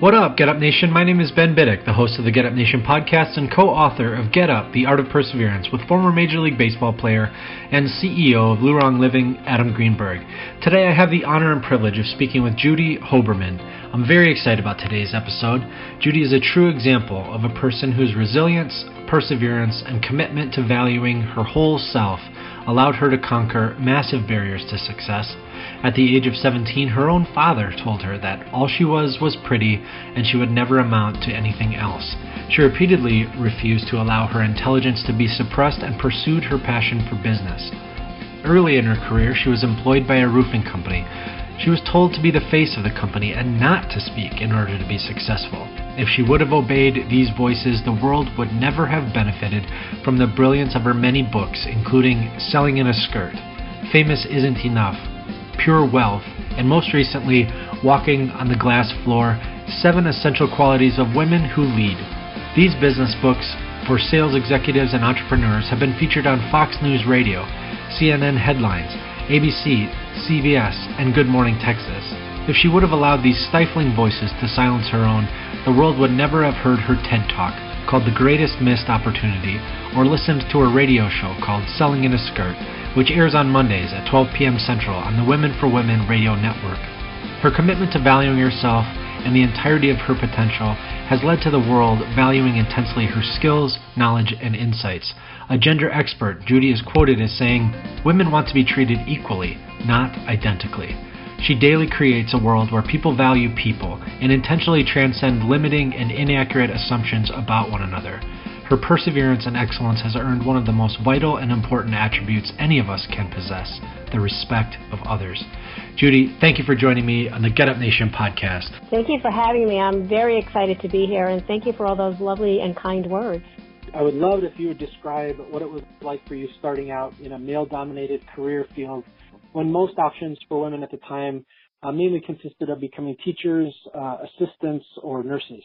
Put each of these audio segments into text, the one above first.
What up, Get Up Nation? My name is Ben Biddick, the host of the Get Up Nation podcast and co-author of Get Up, The Art of Perseverance, with former Major League Baseball player and CEO of Lurong Living, Adam Greenberg. Today I have the honor and privilege of speaking with Judy Hoberman. I'm very excited about today's episode. Judy is a true example of a person whose resilience, perseverance, and commitment to valuing her whole self allowed her to conquer massive barriers to success. At the age of 17, her own father told her that all she was pretty and she would never amount to anything else. She repeatedly refused to allow her intelligence to be suppressed and pursued her passion for business. Early in her career, she was employed by a roofing company. She was told to be the face of the company and not to speak in order to be successful. If she would have obeyed these voices, the world would never have benefited from the brilliance of her many books, including Selling in a Skirt, Famous Isn't Enough, Pure Wealth, and most recently, Walking on the Glass Floor, 7 Essential Qualities of Women Who Lead. These business books for sales executives and entrepreneurs have been featured on Fox News Radio, CNN Headlines, ABC, CBS, and Good Morning Texas. If she would have allowed these stifling voices to silence her own, the world would never have heard her TED Talk, called The Greatest Missed Opportunity, or listened to her radio show called Selling in a Skirt, which airs on Mondays at 12 p.m. Central on the Women for Women radio network. Her commitment to valuing herself and the entirety of her potential has led to the world valuing intensely her skills, knowledge, and insights. A gender expert, Judy, is quoted as saying, "Women want to be treated equally, not identically." She daily creates a world where people value people and intentionally transcend limiting and inaccurate assumptions about one another. Her perseverance and excellence has earned one of the most vital and important attributes any of us can possess, the respect of others. Judy, thank you for joining me on the Get Up Nation podcast. Thank you for having me. I'm very excited to be here, and thank you for all those lovely and kind words. I would love if you would describe what it was like for you starting out in a male-dominated career field when most options for women at the time mainly consisted of becoming teachers, assistants, or nurses.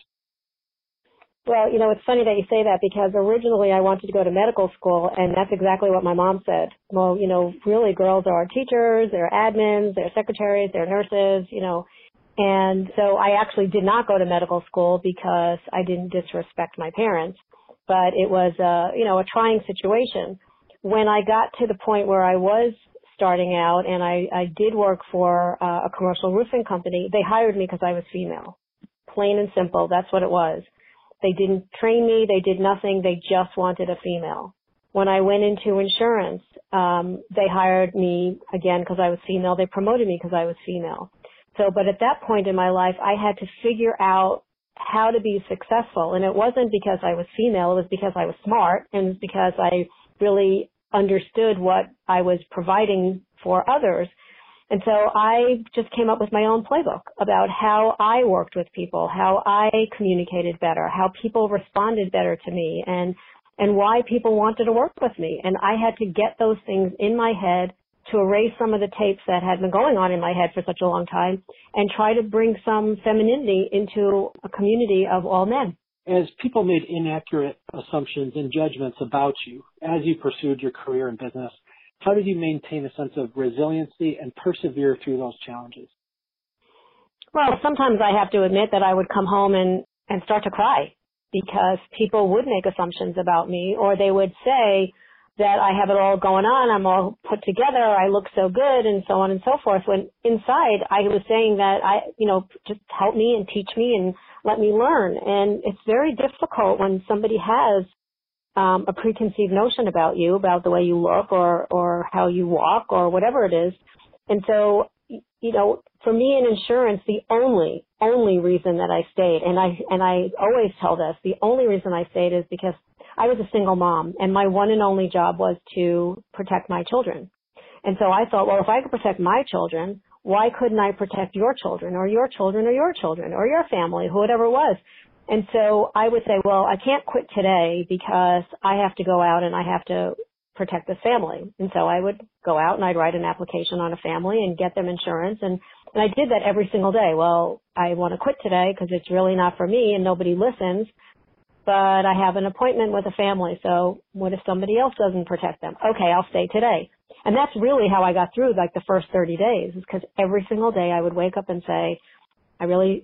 Well, it's funny that you say that because originally I wanted to go to medical school, and that's exactly what my mom said. Well, really girls are teachers, they're admins, they're secretaries, they're nurses, And so I actually did not go to medical school because I didn't disrespect my parents, but it was, a trying situation. When I got to the point where I was starting out and I did work for a commercial roofing company, they hired me because I was female. Plain and simple, that's what it was. They didn't train me, they did nothing, they just wanted a female. When I went into insurance, they hired me again because I was female, they promoted me because I was female. But at that point in my life, I had to figure out how to be successful, and it wasn't because I was female, it was because I was smart, and it was because I really understood what I was providing for others. And so I just came up with my own playbook about how I worked with people, how I communicated better, how people responded better to me, and why people wanted to work with me. And I had to get those things in my head to erase some of the tapes that had been going on in my head for such a long time and try to bring some femininity into a community of all men. As people made inaccurate assumptions and judgments about you as you pursued your career in business, how did you maintain a sense of resiliency and persevere through those challenges? Well, sometimes I have to admit that I would come home and start to cry because people would make assumptions about me, or they would say that I have it all going on, I'm all put together, I look so good, and so on and so forth, when inside I was saying that just help me and teach me and let me learn. And it's very difficult when somebody has a preconceived notion about you, about the way you look or how you walk or whatever it is. And so, for me in insurance, the only reason that I stayed, and I always tell this, the only reason I stayed is because I was a single mom, and my one and only job was to protect my children. And so I thought, well, if I could protect my children, why couldn't I protect your children or your children or your children or your family, whoever it was? And so I would say, well, I can't quit today because I have to go out and I have to protect this family. And so I would go out and I'd write an application on a family and get them insurance. And I did that every single day. Well, I want to quit today because it's really not for me and nobody listens, but I have an appointment with a family. So what if somebody else doesn't protect them? Okay, I'll stay today. And that's really how I got through like the first 30 days, is because every single day I would wake up and say, I really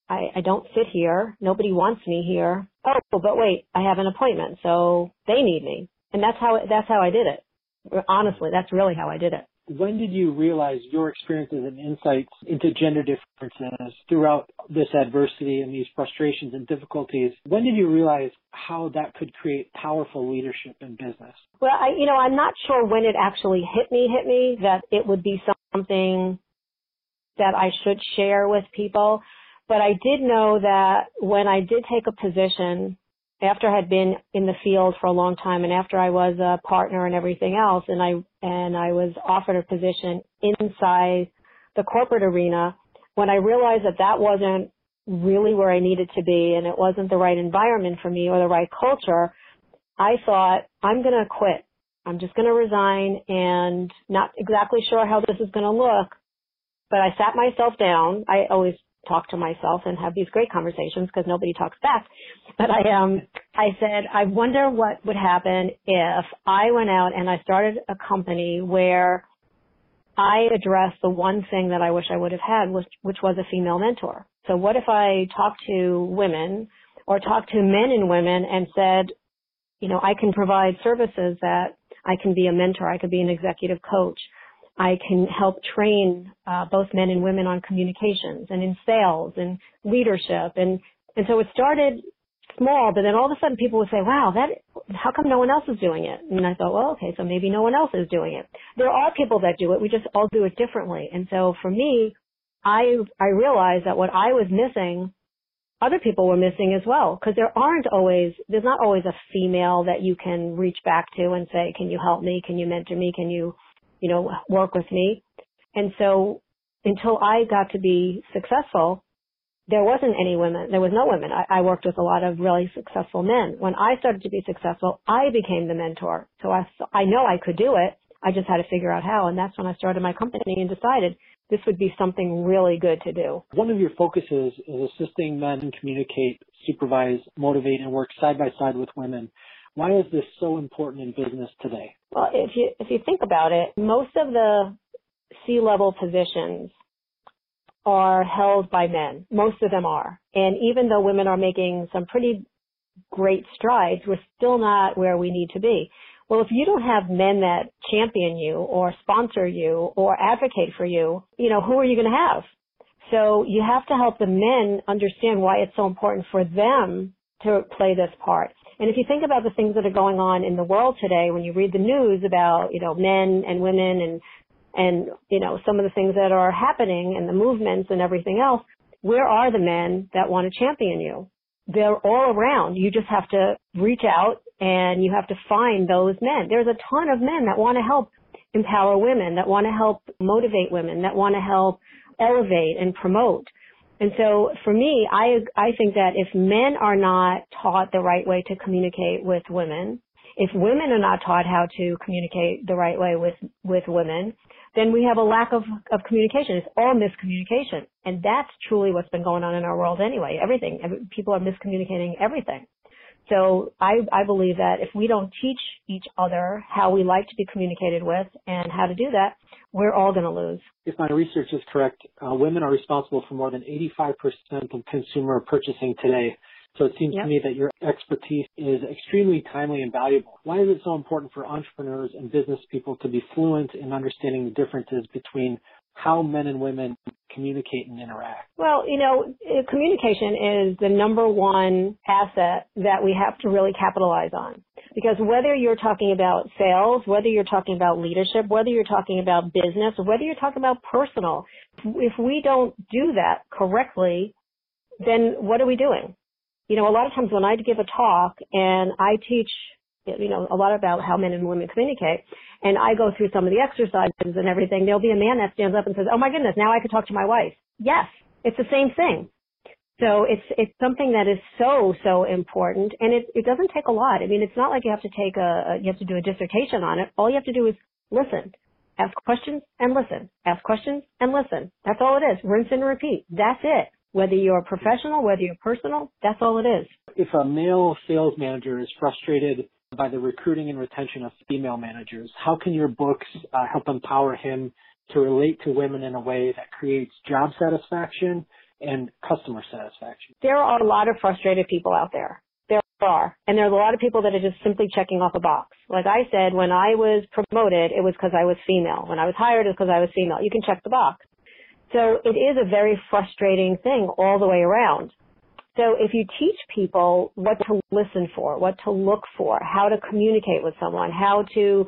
I don't fit here. Nobody wants me here. Oh, but wait, I have an appointment, so they need me. And that's how I did it. Honestly, that's really how I did it. When did you realize your experiences and insights into gender differences throughout this adversity and these frustrations and difficulties? When did you realize how that could create powerful leadership in business? Well, I'm not sure when it actually hit me that it would be something that I should share with people. But I did know that when I did take a position after I had been in the field for a long time and after I was a partner and everything else, and I was offered a position inside the corporate arena, when I realized that wasn't really where I needed to be and it wasn't the right environment for me or the right culture, I thought, I'm going to quit. I'm just going to resign, and not exactly sure how this is going to look, but I sat myself down. I always talk to myself and have these great conversations because nobody talks back. But I said, I wonder what would happen if I went out and I started a company where I addressed the one thing that I wish I would have had, which was a female mentor. So what if I talked to women or talked to men and women and said, I can provide services that I can be a mentor, I could be an executive coach, I can help train both men and women on communications and in sales and leadership. And so it started small, but then all of a sudden people would say, wow, how come no one else is doing it? And I thought, well, okay, so maybe no one else is doing it. There are people that do it. We just all do it differently. And so for me, I realized that what I was missing, other people were missing as well, because there's not always a female that you can reach back to and say, can you help me? Can you mentor me? Can you work with me? And so until I got to be successful, there wasn't any women. There was no women. I worked with a lot of really successful men. When I started to be successful, I became the mentor. So I know I could do it. I just had to figure out how. And that's when I started my company and decided this would be something really good to do. One of your focuses is assisting men communicate, supervise, motivate, and work side by side with women. Why is this so important in business today? Well, if you think about it, most of the C-level positions are held by men. Most of them are. And even though women are making some pretty great strides, we're still not where we need to be. Well, if you don't have men that champion you or sponsor you or advocate for you, who are you going to have? So you have to help the men understand why it's so important for them to play this part. And if you think about the things that are going on in the world today, when you read the news about, men and women and some of the things that are happening and the movements and everything else, where are the men that want to champion you? They're all around. You just have to reach out and you have to find those men. There's a ton of men that want to help empower women, that want to help motivate women, that want to help elevate and promote. And so for me, I think that if men are not taught the right way to communicate with women, if women are not taught how to communicate the right way with women, then we have a lack of communication. It's all miscommunication. And that's truly what's been going on in our world anyway. People are miscommunicating everything. So I believe that if we don't teach each other how we like to be communicated with and how to do that, we're all going to lose. If my research is correct, women are responsible for more than 85% of consumer purchasing today. So it seems to me that your expertise is extremely timely and valuable. Why is it so important for entrepreneurs and business people to be fluent in understanding the differences between how men and women communicate and interact? Well, communication is the number one asset that we have to really capitalize on. Because whether you're talking about sales, whether you're talking about leadership, whether you're talking about business, or whether you're talking about personal, if we don't do that correctly, then what are we doing? A lot of times when I give a talk and I teach, a lot about how men and women communicate, and I go through some of the exercises and everything, there'll be a man that stands up and says, oh my goodness, now I could talk to my wife. Yes, it's the same thing. So it's something that is so important, and it doesn't take a lot. I mean, it's not like you have to you have to do a dissertation on it. All you have to do is listen, ask questions and listen, ask questions and listen. That's all it is. Rinse and repeat. That's it. Whether you're professional, whether you're personal, that's all it is. If a male sales manager is frustrated by the recruiting and retention of female managers, how can your books help empower him to relate to women in a way that creates job satisfaction and customer satisfaction? There are a lot of frustrated people out there. There are. And there's a lot of people that are just simply checking off a box. Like I said, when I was promoted, it was because I was female. When I was hired, it was because I was female. You can check the box. So it is a very frustrating thing all the way around. So if you teach people what to listen for, what to look for, how to communicate with someone, how to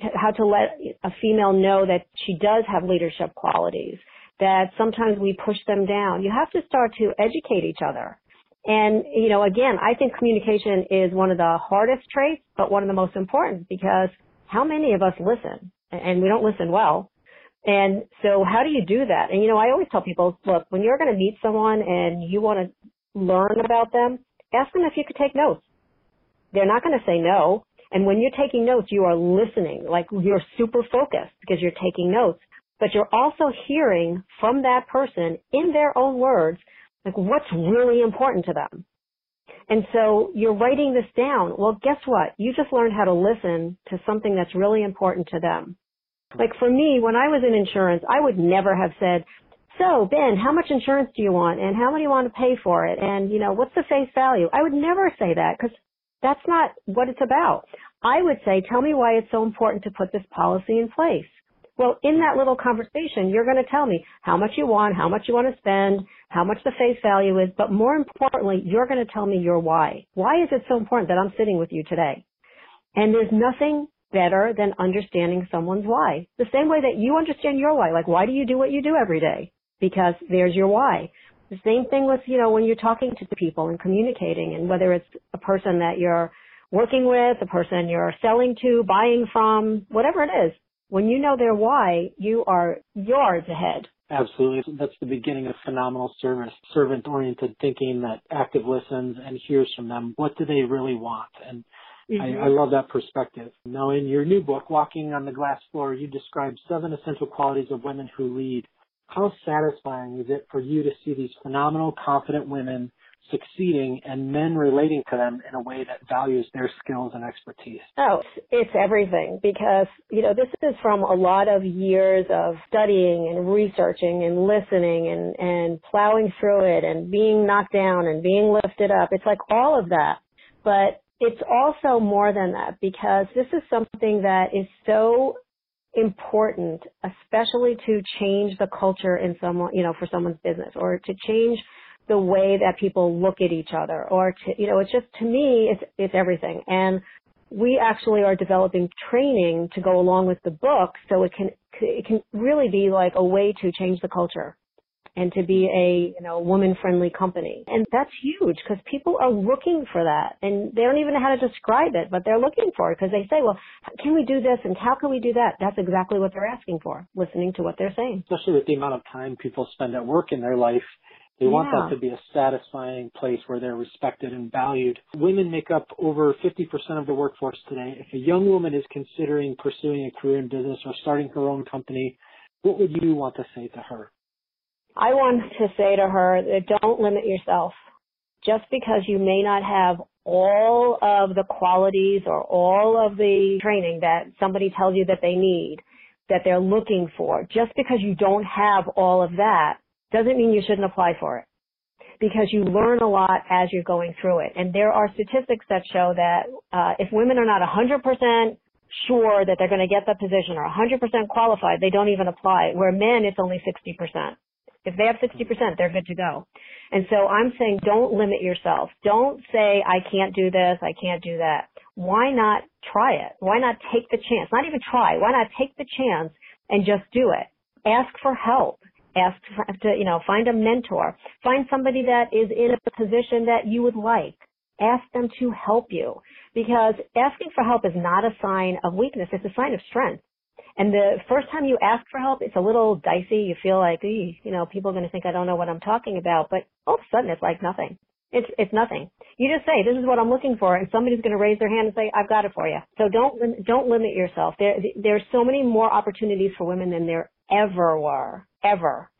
let a female know that she does have leadership qualities, that sometimes we push them down, you have to start to educate each other. And, again, I think communication is one of the hardest traits, but one of the most important, because how many of us listen? And we don't listen well. And so how do you do that? And, I always tell people, look, when you're going to meet someone and you want to learn about them, ask them if you could take notes. They're not going to say no. And when you're taking notes, you are listening, like you're super focused because you're taking notes, but you're also hearing from that person in their own words, like what's really important to them. And so you're writing this down. Well, guess what? You just learned how to listen to something that's really important to them. Like for me, when I was in insurance, I would never have said, so Ben, how much insurance do you want? And how much do you want to pay for it? And, what's the face value? I would never say that because that's not what it's about. I would say, tell me why it's so important to put this policy in place. Well, in that little conversation, you're going to tell me how much you want to spend, how much the face value is, but more importantly, you're going to tell me your why. Why is it so important that I'm sitting with you today? And there's nothing better than understanding someone's why. The same way that you understand your why. Like, why do you do what you do every day? Because there's your why. The same thing with, when you're talking to people and communicating, and whether it's a person that you're working with, a person you're selling to, buying from, whatever it is, when you know their why, you are yards ahead. Absolutely. That's the beginning of phenomenal service, servant-oriented thinking that active listens and hears from them. What do they really want? And I love that perspective. Now, in your new book, Walking on the Glass Floor, you describe 7 essential qualities of women who lead. How satisfying is it for you to see these phenomenal, confident women succeeding and men relating to them in a way that values their skills and expertise? Oh, it's everything because, this is from a lot of years of studying and researching and listening and plowing through it and being knocked down and being lifted up. It's like all of that. But it's also more than that because this is something that is so important, especially to change the culture in someone, for someone's business, or to change the way that people look at each other, or to, it's just, to me, it's everything. And we actually are developing training to go along with the book so it can really be like a way to change the culture and to be a, woman-friendly company. And that's huge because people are looking for that. And they don't even know how to describe it, but they're looking for it because they say, well, can we do this and how can we do that? That's exactly what they're asking for, listening to what they're saying. Especially with the amount of time people spend at work in their life, they want that to be a satisfying place where they're respected and valued. Women make up over 50% of the workforce today. If a young woman is considering pursuing a career in business or starting her own company, what would you want to say to her? I want to say to her that don't limit yourself. Just because you may not have all of the qualities or all of the training that somebody tells you that they need, that they're looking for, just because you don't have all of that doesn't mean you shouldn't apply for it. Because you learn a lot as you're going through it. And there are statistics that show that if women are not 100% sure that they're going to get the position or 100% qualified, they don't even apply. Where men, it's only 60%. If they have 60%, they're good to go. And so I'm saying don't limit yourself. Don't say, I can't do this, I can't do that. Why not try it? Why not take the chance? Not even try. Why not take the chance and just do it? Ask for help. Ask to, find a mentor. Find somebody that is in a position that you would like. Ask them to help you. Because asking for help is not a sign of weakness. It's a sign of strength. And the first time you ask for help, it's a little dicey. You feel like, people are going to think I don't know what I'm talking about. But all of a sudden, it's like nothing. It's nothing. You just say, this is what I'm looking for, and somebody's going to raise their hand and say, I've got it for you. So don't limit yourself. There's so many more opportunities for women than there ever were. Ever.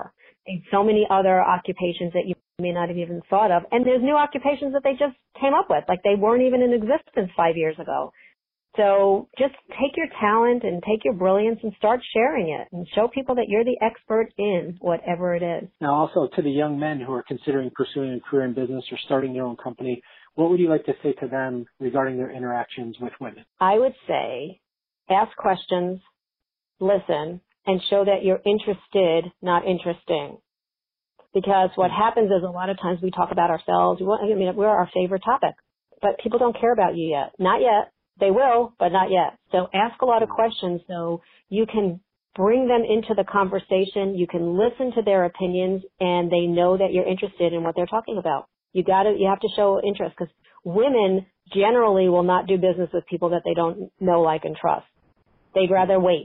And so many other occupations that you may not have even thought of. And there's new occupations that they just came up with, like they weren't even in existence 5 years ago. So just take your talent and take your brilliance and start sharing it and show people that you're the expert in whatever it is. Now, also to the young men who are considering pursuing a career in business or starting their own company, what would you like to say to them regarding their interactions with women? I would say ask questions, listen, and show that you're interested, not interesting. Because what happens is a lot of times we talk about ourselves. We're our favorite topic, but people don't care about you yet. Not yet. They will, but not yet. So ask a lot of questions so you can bring them into the conversation. You can listen to their opinions, and they know that you're interested in what they're talking about. You have to show interest, because women generally will not do business with people that they don't know, like, and trust. They'd rather wait.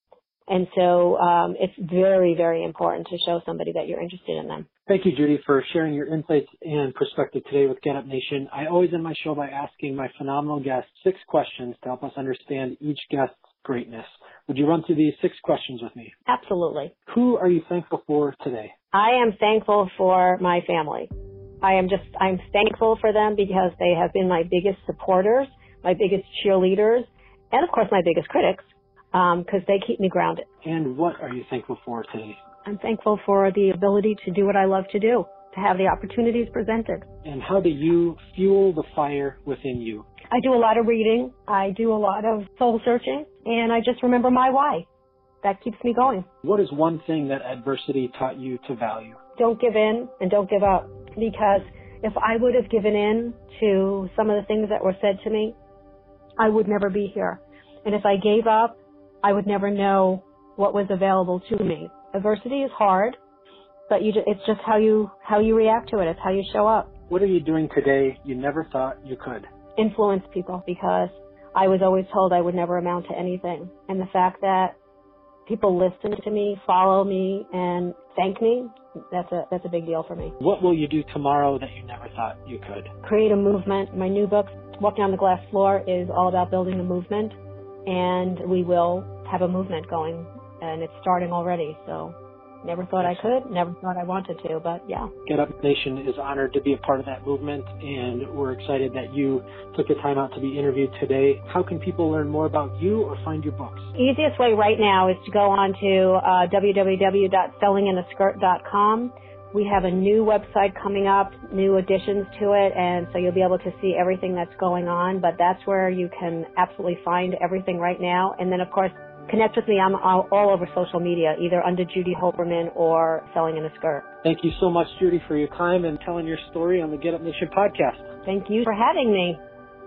And so it's very, very important to show somebody that you're interested in them. Thank you, Judy, for sharing your insights and perspective today with Get Up Nation. I always end my show by asking my phenomenal guests 6 questions to help us understand each guest's greatness. Would you run through these 6 questions with me? Absolutely. Who are you thankful for today? I am thankful for my family. I'm thankful for them because they have been my biggest supporters, my biggest cheerleaders, and of course my biggest critics, because they keep me grounded. And what are you thankful for today? I'm thankful for the ability to do what I love to do, to have the opportunities presented. And how do you fuel the fire within you? I do a lot of reading. I do a lot of soul searching, and I just remember my why. That keeps me going. What is one thing that adversity taught you to value? Don't give in and don't give up, because if I would have given in to some of the things that were said to me, I would never be here. And if I gave up, I would never know what was available to me. Adversity is hard, but it's just how you react to it. It's how you show up. What are you doing today you never thought you could? Influence people, because I was always told I would never amount to anything. And the fact that people listen to me, follow me, and thank me, that's a big deal for me. What will you do tomorrow that you never thought you could? Create a movement. My new book, Walking on the Glass Floor, is all about building a movement, and we will have a movement going, and it's starting already. So never thought I could, never thought I wanted to, but yeah. Get Up Nation is honored to be a part of that movement, and we're excited that you took the time out to be interviewed today. How can people learn more about you or find your books? Easiest way right now is to go on to www.sellinginaskirt.com. We have a new website coming up, new additions to it, and so you'll be able to see everything that's going on, but that's where you can absolutely find everything right now. And then, of course, connect with me. I'm all over social media, either under Judy Hoberman or Selling in a Skirt. Thank you so much, Judy, for your time and telling your story on the Get Up Nation podcast. Thank you for having me.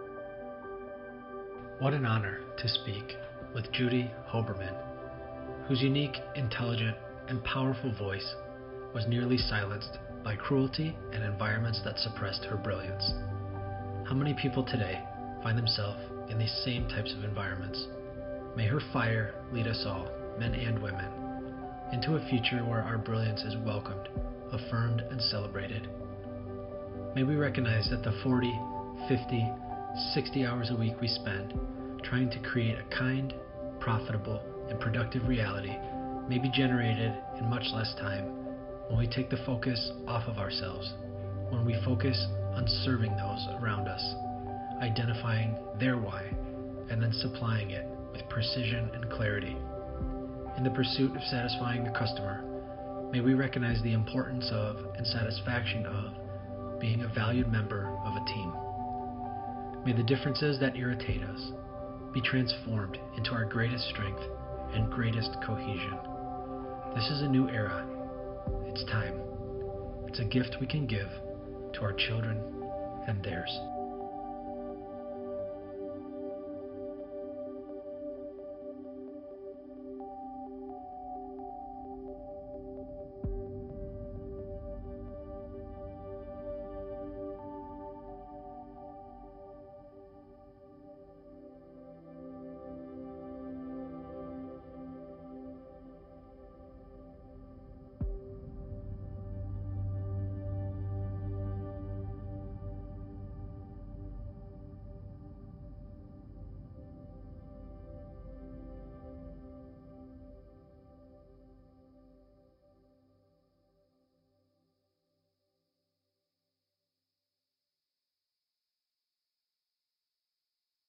What an honor to speak with Judy Hoberman, whose unique, intelligent, and powerful voice was nearly silenced by cruelty and environments that suppressed her brilliance. How many people today find themselves in these same types of environments? May her fire lead us all, men and women, into a future where our brilliance is welcomed, affirmed, and celebrated. May we recognize that the 40, 50, 60 hours a week we spend trying to create a kind, profitable, and productive reality may be generated in much less time when we take the focus off of ourselves, when we focus on serving those around us, identifying their why, and then supplying it with precision and clarity. In the pursuit of satisfying a customer, may we recognize the importance of and satisfaction of being a valued member of a team. May the differences that irritate us be transformed into our greatest strength and greatest cohesion. This is a new era. It's time. It's a gift we can give to our children and theirs.